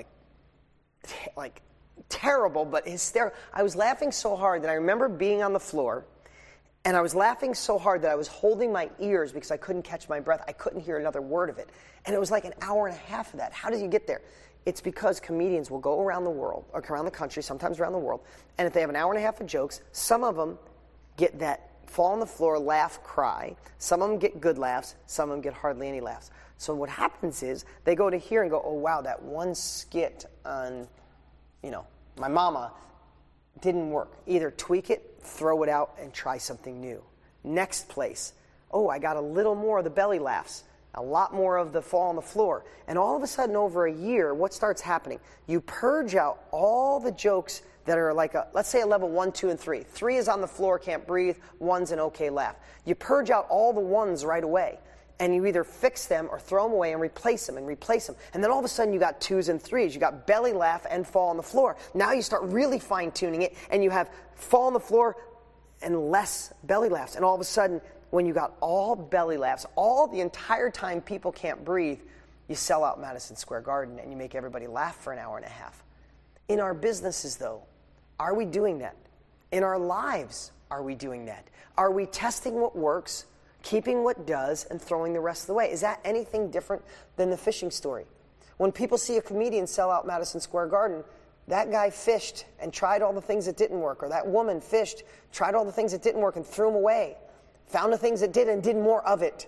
terrible, but hysterical. I was laughing so hard that I remember being on the floor, and I was laughing so hard that I was holding my ears because I couldn't catch my breath. I couldn't hear another word of it. And it was like an hour and a half of that. How did you get there? It's because comedians will go around the world, or around the country, sometimes around the world, and if they have an hour and a half of jokes, some of them get that fall on the floor, laugh, cry. Some of them get good laughs. Some of them get hardly any laughs. So what happens is they go to here and go, oh, wow, that one skit on, my mama didn't work. Either tweak it, throw it out, and try something new. Next place, oh, I got a little more of the belly laughs, a lot more of the fall on the floor. And all of a sudden, over a year, what starts happening? You purge out all the jokes that are like, let's say a level 1, 2, and 3. 3 is on the floor, can't breathe. 1's an okay laugh. You purge out all the 1s right away. And you either fix them or throw them away and replace them. And then all of a sudden you got 2s and 3s. You got belly laugh and fall on the floor. Now you start really fine-tuning it, and you have fall on the floor and less belly laughs. And all of a sudden, when you got all belly laughs, all the entire time people can't breathe, you sell out Madison Square Garden and you make everybody laugh for an hour and a half. In our businesses, though, are we doing that? In our lives, are we doing that? Are we testing what works, keeping what does, and throwing the rest of the way? Is that anything different than the fishing story? When people see a comedian sell out Madison Square Garden, that guy fished and tried all the things that didn't work, or that woman fished, tried all the things that didn't work and threw them away, found the things that did and did more of it.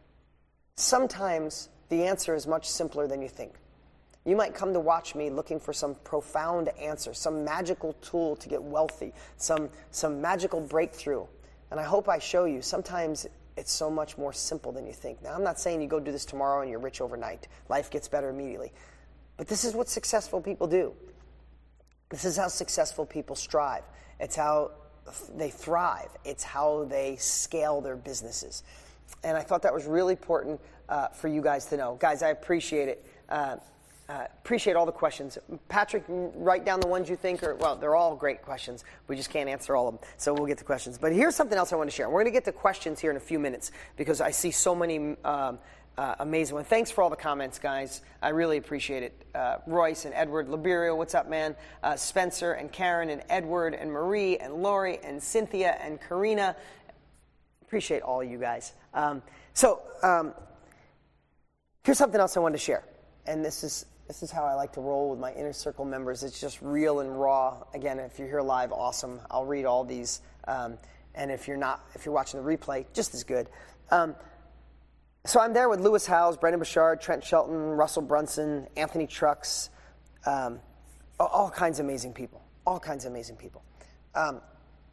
Sometimes the answer is much simpler than you think. You might come to watch me looking for some profound answer, some magical tool to get wealthy, some magical breakthrough. And I hope I show you sometimes it's so much more simple than you think. Now, I'm not saying you go do this tomorrow and you're rich overnight. Life gets better immediately. But this is what successful people do. This is how successful people strive. It's how they thrive. It's how they scale their businesses. And I thought that was really important for you guys to know. Guys, I appreciate it. Appreciate all the questions. Patrick, write down the ones you think are, well, they're all great questions. We just can't answer all of them, so we'll get to questions. But here's something else I want to share. We're going to get to questions here in a few minutes because I see so many amazing ones. Thanks for all the comments, guys. I really appreciate it. Royce and Edward Liberio, what's up, man? Spencer and Karen and Edward and Marie and Lori and Cynthia and Karina. Appreciate all of you guys. Here's something else I wanted to share. And this is how I like to roll with my inner circle members. It's just real and raw. Again, if you're here live, awesome. I'll read all these. And if you're watching the replay, just as good. So I'm there with Lewis Howes, Brendan Bouchard, Trent Shelton, Russell Brunson, Anthony Trucks, all kinds of amazing people. And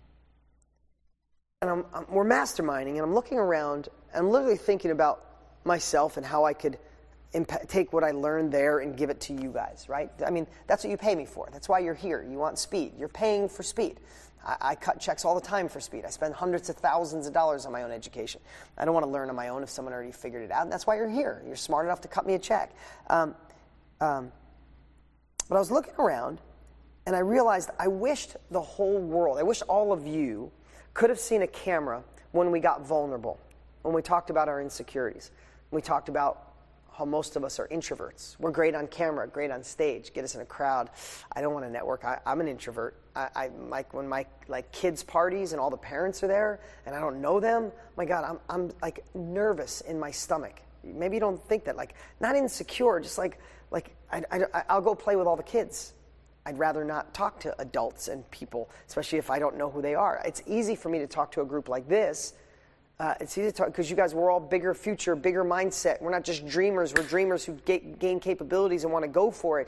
we're masterminding, and I'm looking around, and I'm literally thinking about myself and how I could take what I learned there and give it to you guys, right? I mean, that's what you pay me for. That's why you're here. You want speed. You're paying for speed. I cut checks all the time for speed. I spend hundreds of thousands of dollars on my own education. I don't want to learn on my own if someone already figured it out, and that's why you're here. You're smart enough to cut me a check. But I was looking around, and I realized I wished the whole world, I wish all of you could have seen a camera when we got vulnerable, when we talked about our insecurities. We talked about how most of us are introverts. We're great on camera, great on stage, get us in a crowd. I don't want to network. I'm an introvert. I like when my kids' parties and all the parents are there and I don't know them. My God, I'm like nervous in my stomach. Maybe you don't think that, like not insecure, just like I'll go play with all the kids. I'd rather not talk to adults and people, especially if I don't know who they are. It's easy for me to talk to a group like this. It's easy to talk because you guys, we're all bigger future, bigger mindset. We're not just dreamers. We're dreamers who gain capabilities and want to go for it.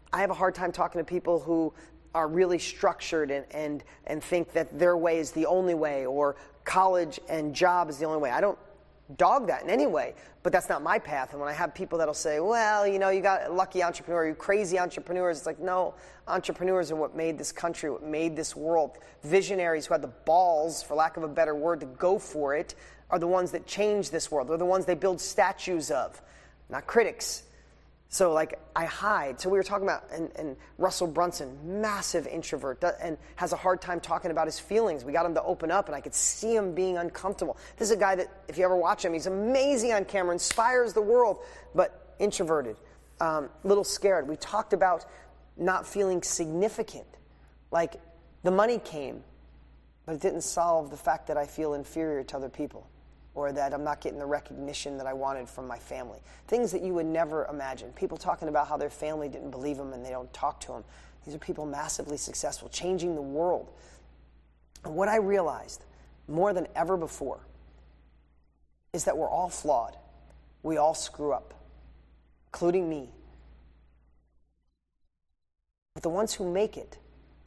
I have a hard time talking to people who are really structured and think that their way is the only way, or college and job is the only way. I don't dog that in any way, but that's not my path. And when I have people that'll say, well, you know, you got a lucky entrepreneur, you crazy entrepreneurs, it's like, no, entrepreneurs are what made this country, what made this world. Visionaries who had the balls, for lack of a better word, to go for it are the ones that change this world. They're the ones they build statues of, not critics. So, like, I hide. So we were talking about, and Russell Brunson, massive introvert, and has a hard time talking about his feelings. We got him to open up, and I could see him being uncomfortable. This is a guy that, if you ever watch him, he's amazing on camera, inspires the world, but introverted, little scared. We talked about not feeling significant. Like, the money came, but it didn't solve the fact that I feel inferior to other people, or that I'm not getting the recognition that I wanted from my family. Things that you would never imagine. People talking about how their family didn't believe them and they don't talk to them. These are people massively successful, changing the world. And what I realized more than ever before is that we're all flawed. We all screw up, including me. But the ones who make it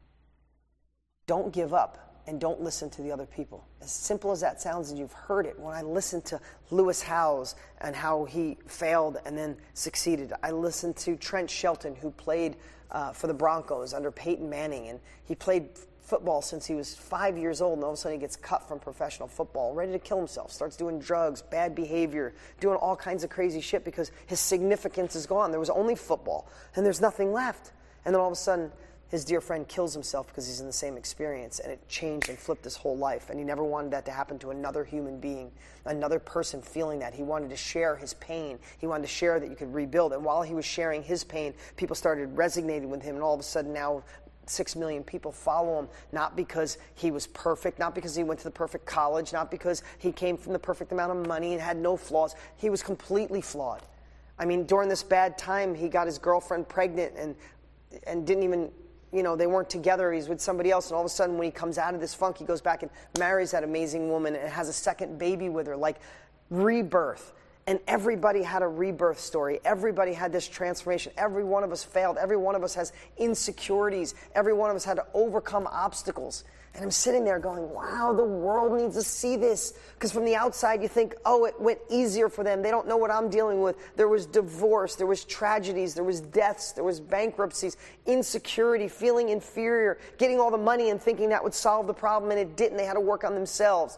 don't give up and don't listen to the other people. As simple as that sounds, and you've heard it. When I listened to Lewis Howes and how he failed and then succeeded, I listened to Trent Shelton, who played for the Broncos under Peyton Manning, and he played football since he was 5 years old, and all of a sudden he gets cut from professional football, ready to kill himself, starts doing drugs, bad behavior, doing all kinds of crazy shit because his significance is gone. There was only football, and there's nothing left. And then all of a sudden, his dear friend kills himself because he's in the same experience, and it changed and flipped his whole life. And he never wanted that to happen to another human being, another person feeling that. He wanted to share his pain. He wanted to share that you could rebuild. And while he was sharing his pain, people started resonating with him, and all of a sudden now 6 million people follow him, not because he was perfect, not because he went to the perfect college, not because he came from the perfect amount of money and had no flaws. He was completely flawed. I mean, during this bad time, he got his girlfriend pregnant and didn't even, you know, they weren't together, he's with somebody else, and all of a sudden when he comes out of this funk, he goes back and marries that amazing woman and has a second baby with her, like rebirth. And everybody had a rebirth story. Everybody had this transformation. Every one of us failed. Every one of us has insecurities. Every one of us had to overcome obstacles. And I'm sitting there going, wow, the world needs to see this. Because from the outside, you think, oh, it went easier for them. They don't know what I'm dealing with. There was divorce. There was tragedies. There was deaths. There was bankruptcies, insecurity, feeling inferior, getting all the money and thinking that would solve the problem, and it didn't. They had to work on themselves.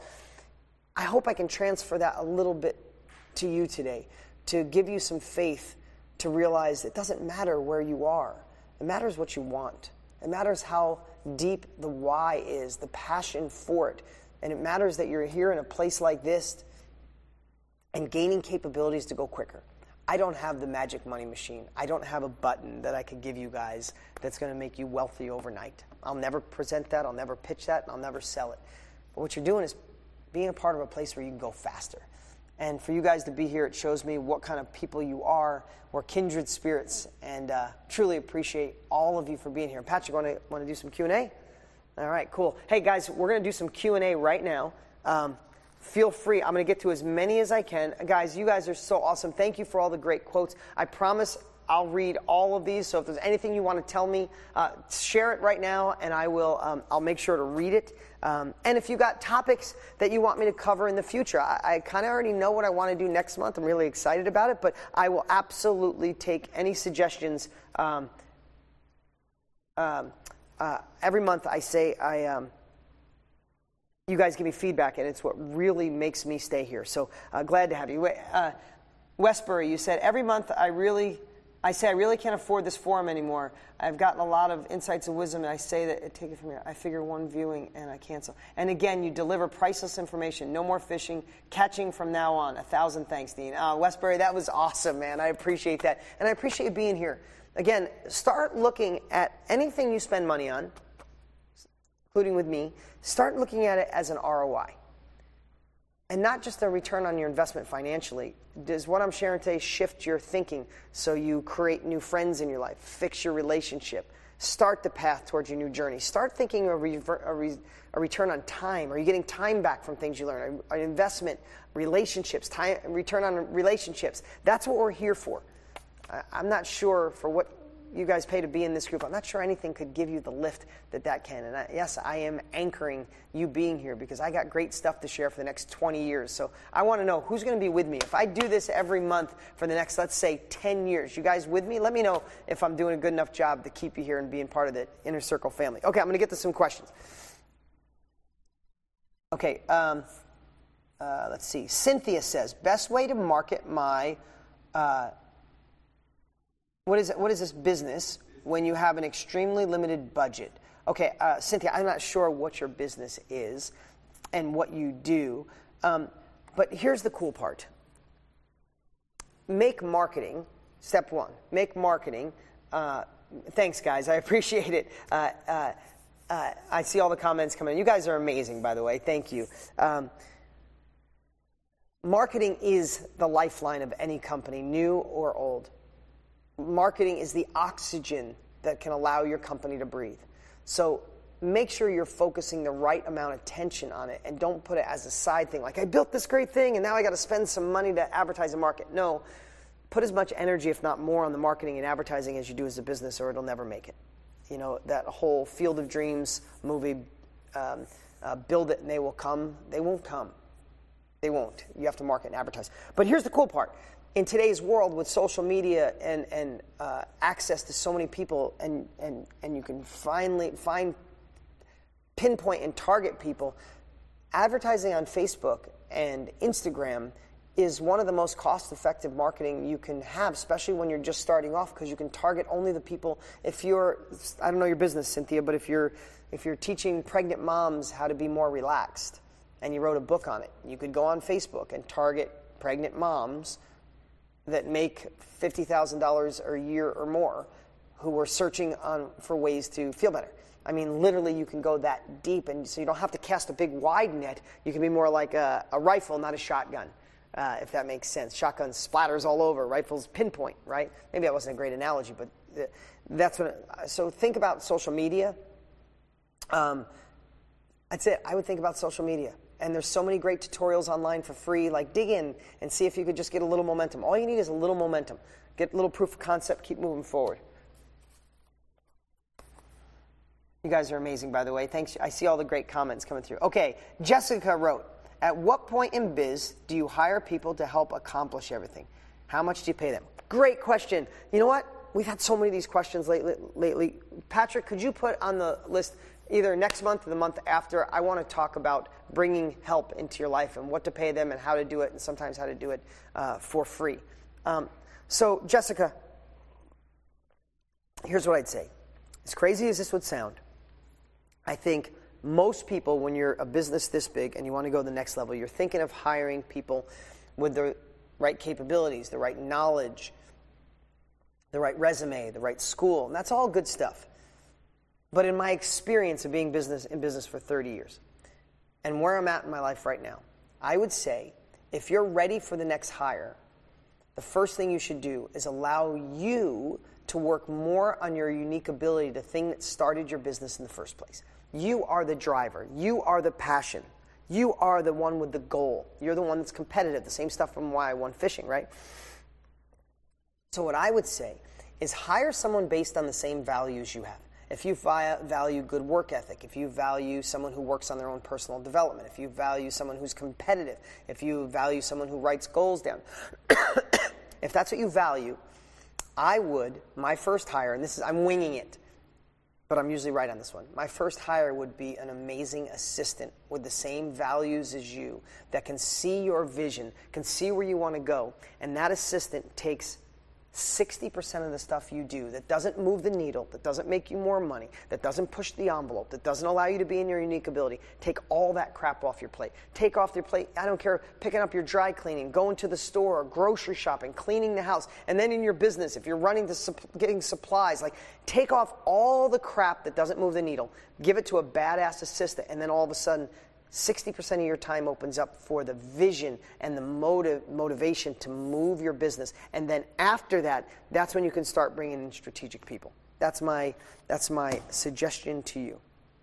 I hope I can transfer that a little bit to you today, to give you some faith to realize it doesn't matter where you are. It matters what you want. It matters how deep the why is, the passion for it. And it matters that you're here in a place like this and gaining capabilities to go quicker. I don't have the magic money machine. I don't have a button that I could give you guys that's going to make you wealthy overnight. I'll never present that. I'll never pitch that. And I'll never sell it. But what you're doing is being a part of a place where you can go faster. And for you guys to be here, it shows me what kind of people you are. We're kindred spirits, and truly appreciate all of you for being here. Patrick, want to do some Q&A? All right, cool. Hey, guys, we're going to do some Q&A right now. Feel free. I'm going to get to as many as I can. Guys, you guys are so awesome. Thank you for all the great quotes. I promise I'll read all of these, so if there's anything you want to tell me, share it right now, and I will. I'll make sure to read it. And if you got topics that you want me to cover in the future, I kind of already know what I want to do next month. I'm really excited about it, but I will absolutely take any suggestions. Every month I say you guys give me feedback, and it's what really makes me stay here. So glad to have you. Westbury, you said, every month I really can't afford this forum anymore. I've gotten a lot of insights and wisdom, and I say that, take it from here, I figure one viewing and I cancel. And again, you deliver priceless information. No more fishing, catching from now on. 1,000 thanks, Dean. Westbury, that was awesome, man. I appreciate that. And I appreciate you being here. Again, start looking at anything you spend money on, including with me, start looking at it as an ROI. And not just a return on your investment financially. Does what I'm sharing today shift your thinking so you create new friends in your life, fix your relationship, start the path towards your new journey? Start thinking of a return on time. Are you getting time back from things you learn? An investment, relationships, return on relationships. That's what we're here for. I'm not sure for you guys pay to be in this group. I'm not sure anything could give you the lift that can. And yes, I am anchoring you being here because I got great stuff to share for the next 20 years. So I want to know who's going to be with me. If I do this every month for the next, let's say, 10 years, you guys with me? Let me know if I'm doing a good enough job to keep you here and being part of the Inner Circle family. Okay, I'm going to get to some questions. Okay, let's see. Cynthia says, best way to market my... What is this business when you have an extremely limited budget? Okay, Cynthia, I'm not sure what your business is and what you do, but here's the cool part. Make marketing, step one, make marketing. Thanks, guys, I appreciate it. I see all the comments coming in. You guys are amazing, by the way. Thank you. Marketing is the lifeline of any company, new or old. Marketing is the oxygen that can allow your company to breathe. So make sure you're focusing the right amount of tension on it and don't put it as a side thing. Like, I built this great thing and now I got to spend some money to advertise and market. No, put as much energy, if not more, on the marketing and advertising as you do as a business, or it'll never make it. You know, that whole Field of Dreams movie, build it and they will come. They won't come. They won't. You have to market and advertise. But here's the cool part. In today's world, with social media and access to so many people, and you can finally pinpoint and target people, advertising on Facebook and Instagram is one of the most cost-effective marketing you can have, especially when you're just starting off, because you can target only the people. If you're, I don't know your business, Cynthia, but if you're teaching pregnant moms how to be more relaxed, and you wrote a book on it, you could go on Facebook and target pregnant moms that make $50,000 a year or more who are searching for ways to feel better. I mean, literally, you can go that deep, and so you don't have to cast a big wide net. You can be more like a rifle, not a shotgun, if that makes sense. Shotgun splatters all over. Rifles pinpoint, right? Maybe that wasn't a great analogy, but that's what. So think about social media. That's it. I would think about social media. And there's so many great tutorials online for free. Like, dig in and see if you could just get a little momentum. All you need is a little momentum. Get a little proof of concept. Keep moving forward. You guys are amazing, by the way. Thanks. I see all the great comments coming through. Okay, Jessica wrote, at what point in biz do you hire people to help accomplish everything? How much do you pay them? Great question. You know what? We've had so many of these questions lately. Patrick, could you put on the list either next month or the month after? I want to talk about bringing help into your life and what to pay them and how to do it, and sometimes how to do it for free. So, Jessica, here's what I'd say. As crazy as this would sound, I think most people, when you're a business this big and you want to go to the next level, you're thinking of hiring people with the right capabilities, the right knowledge, the right resume, the right school, and that's all good stuff. But in my experience of being in business for 30 years, and where I'm at in my life right now, I would say if you're ready for the next hire, the first thing you should do is allow you to work more on your unique ability, the thing that started your business in the first place. You are the driver. You are the passion. You are the one with the goal. You're the one that's competitive. The same stuff from why I won fishing, right? So what I would say is hire someone based on the same values you have. If you value good work ethic, if you value someone who works on their own personal development, if you value someone who's competitive, if you value someone who writes goals down, if that's what you value, I would, my first hire, and I'm winging it, but I'm usually right on this one. My first hire would be an amazing assistant with the same values as you that can see your vision, can see where you want to go, and that assistant takes 60% of the stuff you do that doesn't move the needle, that doesn't make you more money, that doesn't push the envelope, that doesn't allow you to be in your unique ability. Take all that crap off your plate. Take off your plate, I don't care, picking up your dry cleaning, going to the store, grocery shopping, cleaning the house, and then in your business, if you're running to getting supplies, like take off all the crap that doesn't move the needle, give it to a badass assistant, and then all of a sudden 60% of your time opens up for the vision and the motivation to move your business. And then after that, that's when you can start bringing in strategic people. That's my suggestion to you.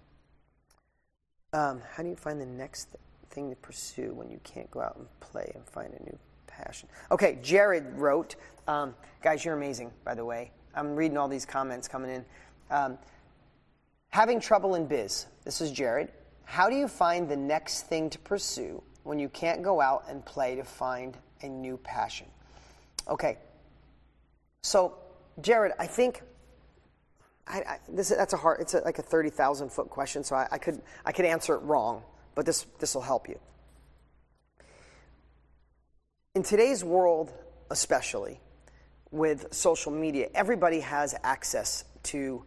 How do you find the next thing to pursue when you can't go out and play and find a new passion? Okay, Jared wrote, guys, you're amazing, by the way. I'm reading all these comments coming in. Having trouble in biz. This is Jared. How do you find the next thing to pursue when you can't go out and play to find a new passion? Okay. So, Jared, I think that's a hard. It's like a 30,000-foot question, so I could answer it wrong, but this will help you. In today's world, especially with social media, everybody has access to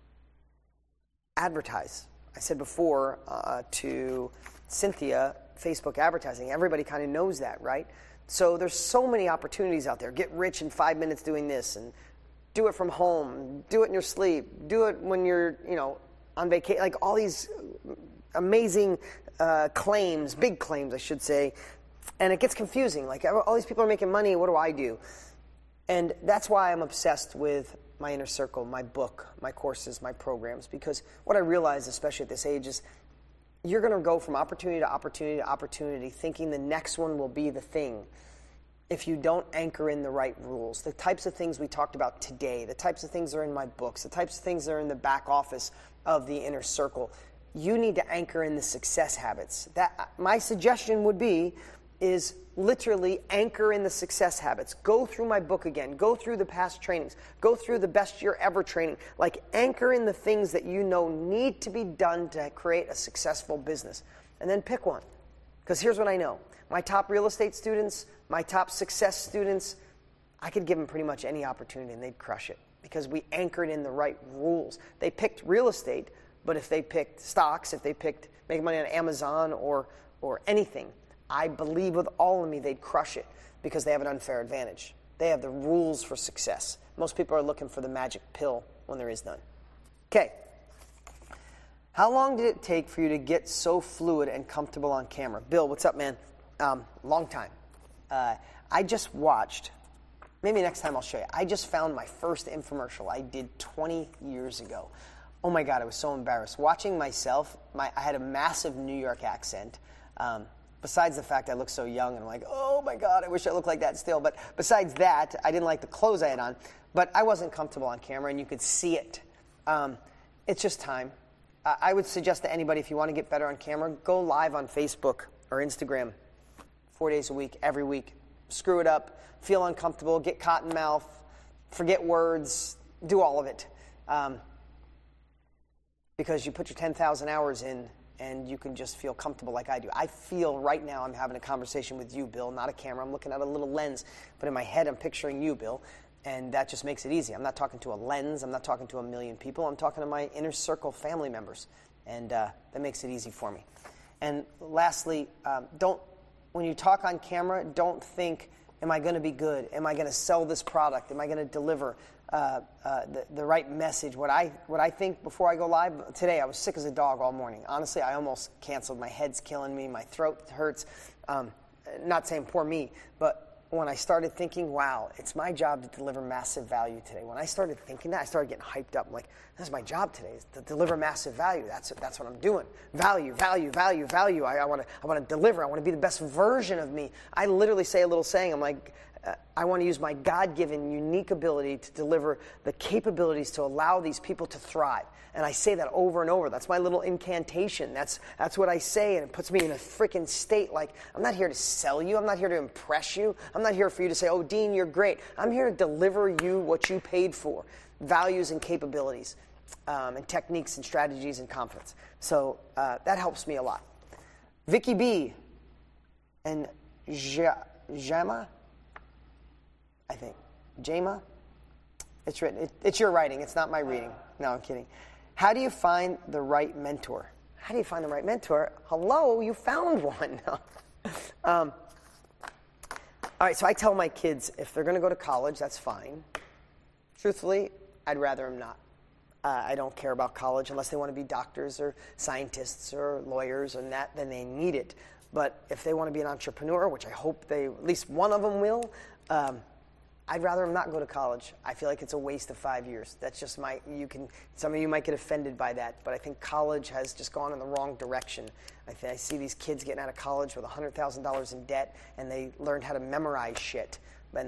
advertise. I said before to Cynthia, Facebook advertising. Everybody kind of knows that, right? So there's so many opportunities out there. Get rich in 5 minutes doing this, and do it from home. Do it in your sleep. Do it when you're, on vacation. Like all these amazing claims, big claims, I should say. And it gets confusing. Like, all these people are making money. What do I do? And that's why I'm obsessed with my inner circle, my book, my courses, my programs. Because what I realize, especially at this age, is you're going to go from opportunity to opportunity to opportunity, thinking the next one will be the thing. If you don't anchor in the right rules, the types of things we talked about today, the types of things that are in my books, the types of things that are in the back office of the inner circle, you need to anchor in the success habits. That my suggestion would be is literally anchor in the success habits. Go through my book again. Go through the past trainings. Go through the best year ever training. Like, anchor in the things that you know need to be done to create a successful business. And then pick one. Because here's what I know. My top real estate students, my top success students, I could give them pretty much any opportunity and they'd crush it. Because we anchored in the right rules. They picked real estate, but if they picked stocks, if they picked making money on Amazon or anything, I believe with all of me they'd crush it because they have an unfair advantage. They have the rules for success. Most people are looking for the magic pill when there is none. Okay. How long did it take for you to get so fluid and comfortable on camera? Bill, what's up, man? Long time. I just watched, maybe next time I'll show you. I just found my first infomercial I did 20 years ago. Oh my God, I was so embarrassed. Watching myself, I had a massive New York accent. Besides the fact I look so young, and I'm like, oh my God, I wish I looked like that still. But besides that, I didn't like the clothes I had on. But I wasn't comfortable on camera, and you could see it. It's just time. I would suggest to anybody, if you want to get better on camera, go live on Facebook or Instagram 4 days a week, every week. Screw it up, feel uncomfortable, get cotton mouth, forget words, do all of it. Because you put your 10,000 hours in, and you can just feel comfortable like I do. I feel right now I'm having a conversation with you, Bill, not a camera. I'm looking at a little lens, but in my head I'm picturing you, Bill, and that just makes it easy. I'm not talking to a lens. I'm not talking to a million people. I'm talking to my inner circle family members, and that makes it easy for me. And lastly, when you talk on camera, don't think, am I going to be good? Am I going to sell this product? Am I going to deliver the right message? What I think before I go live, today I was sick as a dog all morning. Honestly, I almost canceled. My head's killing me. My throat hurts. Not saying poor me, but when I started thinking, wow, it's my job to deliver massive value today. When I started thinking that, I started getting hyped up. I'm like, that's my job today, is to deliver massive value. That's what I'm doing. Value, value, value, value. I want to deliver. I want to be the best version of me. I literally say a little saying. I'm like, I want to use my God-given unique ability to deliver the capabilities to allow these people to thrive. And I say that over and over. That's my little incantation. That's what I say, and it puts me in a freaking state like, I'm not here to sell you. I'm not here to impress you. I'm not here for you to say, oh, Dean, you're great. I'm here to deliver you what you paid for, values and capabilities, and techniques and strategies and confidence. So that helps me a lot. Vicky B. and Jama, I think. Jama? It's written. It's your writing. It's not my reading. No, I'm kidding. How do you find the right mentor? How do you find the right mentor? Hello, you found one. All right, so I tell my kids if they're going to go to college, that's fine. Truthfully, I'd rather them not. I don't care about college unless they want to be doctors or scientists or lawyers and that, then they need it. But if they want to be an entrepreneur, which I hope at least one of them will, I'd rather them not go to college. I feel like it's a waste of 5 years. That's just some of you might get offended by that, but I think college has just gone in the wrong direction. I see these kids getting out of college with $100,000 in debt, and they learned how to memorize shit. And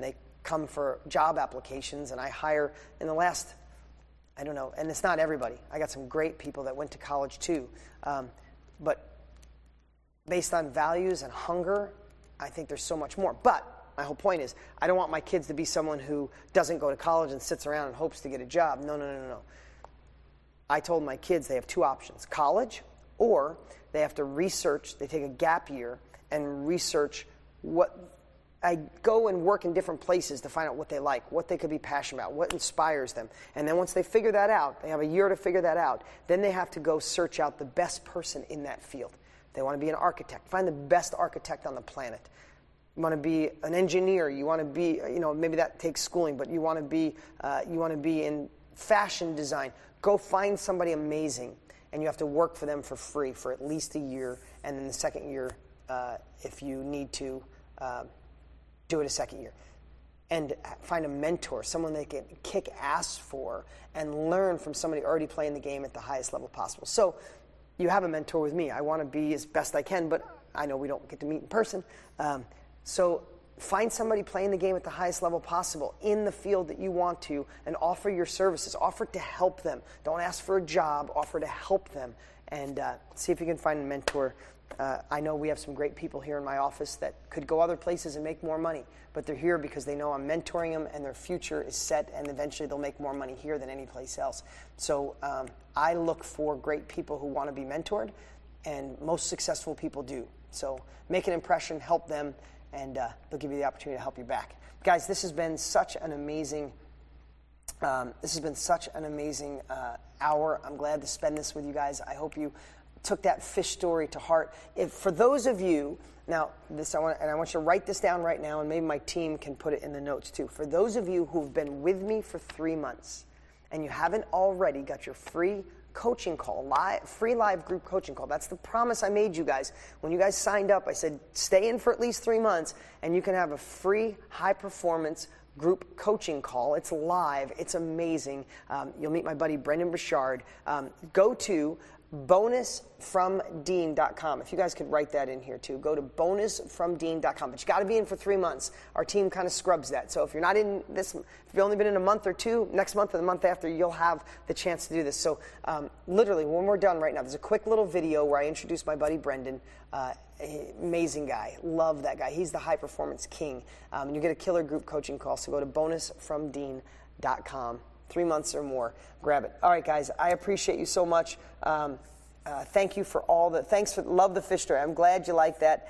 come for job applications, and I hire in the last, I don't know, and it's not everybody. I got some great people that went to college too. But based on values and hunger, I think there's so much more. But my whole point is, I don't want my kids to be someone who doesn't go to college and sits around and hopes to get a job. No. I told my kids they have two options: college, or they have to research. They take a gap year and research what. I go and work in different places to find out what they like, what they could be passionate about, what inspires them. And then once they figure that out, they have a year to figure that out, then they have to go search out the best person in that field. They want to be an architect. Find the best architect on the planet. You want to be an engineer. You want to be, maybe that takes schooling, but you want to be in fashion design. Go find somebody amazing, and you have to work for them for free for at least a year, and then the second year, if you need to, do it a second year. And find a mentor, someone they can kick ass for, and learn from somebody already playing the game at the highest level possible. So you have a mentor with me. I want to be as best I can, but I know we don't get to meet in person. So find somebody playing the game at the highest level possible in the field that you want to, and offer your services. Offer to help them. Don't ask for a job. Offer to help them, and see if you can find a mentor. I know we have some great people here in my office that could go other places and make more money, but they're here because they know I'm mentoring them, and their future is set, and eventually they'll make more money here than any place else. So I look for great people who want to be mentored, and most successful people do. So make an impression, help them, and they'll give you the opportunity to help you back. Guys, this has been such an amazing hour. I'm glad to spend this with you guys. I hope you took that fish story to heart. For those of you, now I want you to write this down right now, and maybe my team can put it in the notes too. For those of you who've been with me for 3 months, and you haven't already got your free coaching call, free live group coaching call. That's the promise I made you guys. When you guys signed up, I said, stay in for at least 3 months, and you can have a free high-performance group coaching call. It's live. It's amazing. You'll meet my buddy Brendan Burchard. Go to bonusfromdean.com. If you guys could write that in here too. Go to bonusfromdean.com. But you got to be in for 3 months. Our team kind of scrubs that. So if you're not in this, if you've only been in a month or two, next month or the month after, you'll have the chance to do this. So literally, when we're done right now, there's a quick little video where I introduce my buddy Brendan. Amazing guy. Love that guy. He's the high performance king. And you get a killer group coaching call. So go to bonusfromdean.com. 3 months or more. Grab it. All right, guys. I appreciate you so much. Thank you for love the fish story. I'm glad you like that.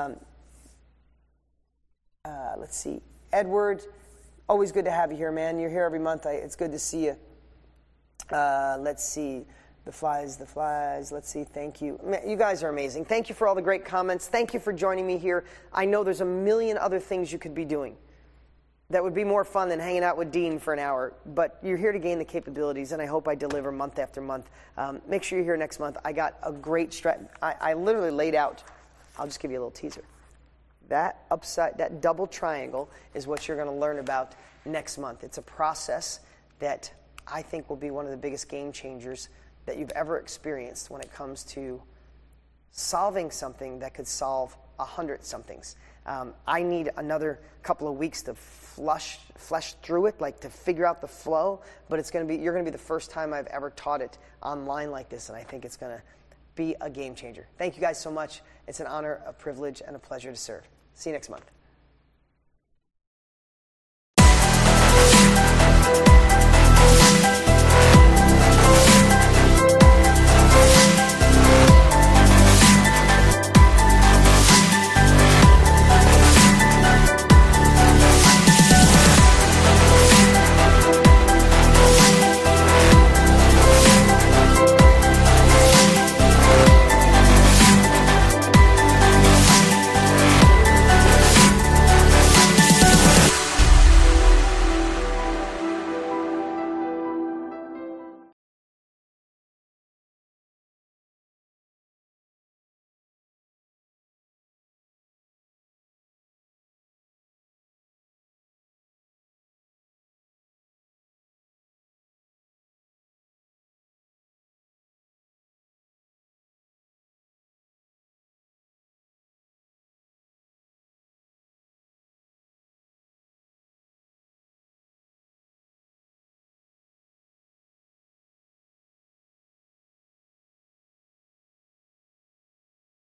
Let's see. Edward, always good to have you here, man. You're here every month. It's good to see you. Let's see. The flies. Let's see. Thank you. You guys are amazing. Thank you for all the great comments. Thank you for joining me here. I know there's a million other things you could be doing that would be more fun than hanging out with Dean for an hour. But you're here to gain the capabilities, and I hope I deliver month after month. Make sure you're here next month. I got a great I literally laid out, I'll just give you a little teaser. That double triangle is what you're going to learn about next month. It's a process that I think will be one of the biggest game changers that you've ever experienced when it comes to solving something that could solve 100 somethings. I need another couple of weeks to flesh through it, like to figure out the flow. But you're going to be the first time I've ever taught it online like this, and I think it's going to be a game changer. Thank you guys so much. It's an honor, a privilege, and a pleasure to serve. See you next month.